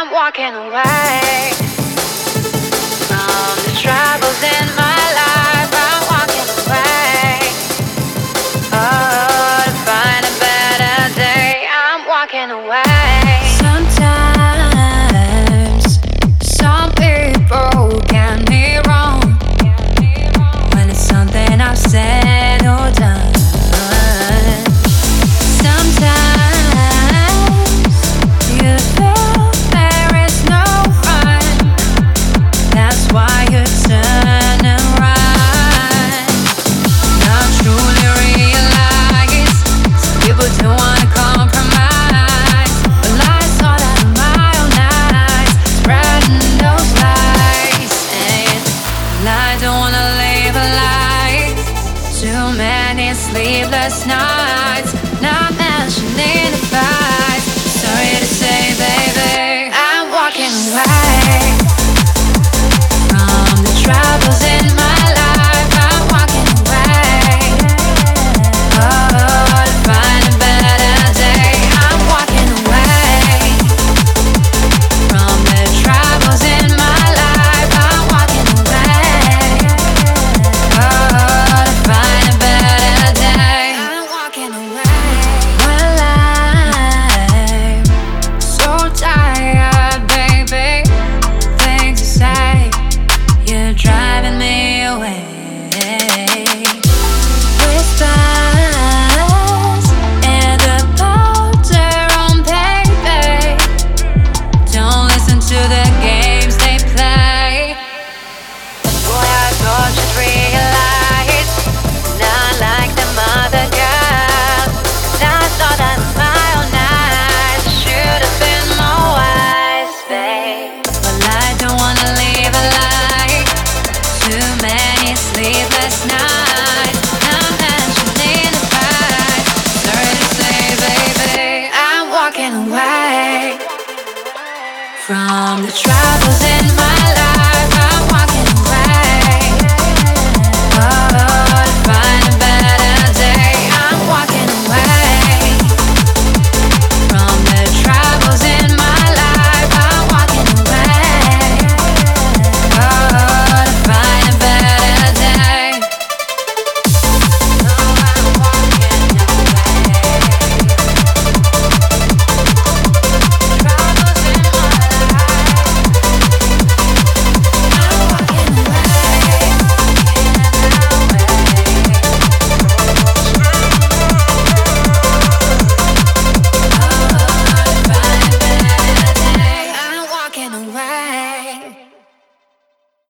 walking away from the troubles in my life. I'm walking away, oh, to find a better day. I'm walking away. Sometimes some people get me wrong when it's something I've said or done. Sleepless nights, not mentioning the fights. Sorry to say, baby, I'm walking away from the troubles in my life. I'm walking away, oh, to find a better day. I'm walking away from the troubles in my life. I'm walking away, oh, to find a better day. I'm walking away. Well, I'm so tired, baby. Things to say, you're driving me away. Whispers in the powder on paper. Don't listen to the games they play. Boy, I thought you'd realize, not like them other girls. 'Cause I thought that with my own eyes, I should have been more wise, babe. Well, I don't wanna live a life. Too many sleepless nights, not mentioning the fight. Sorry to say, baby, I'm walking away from the troubles in my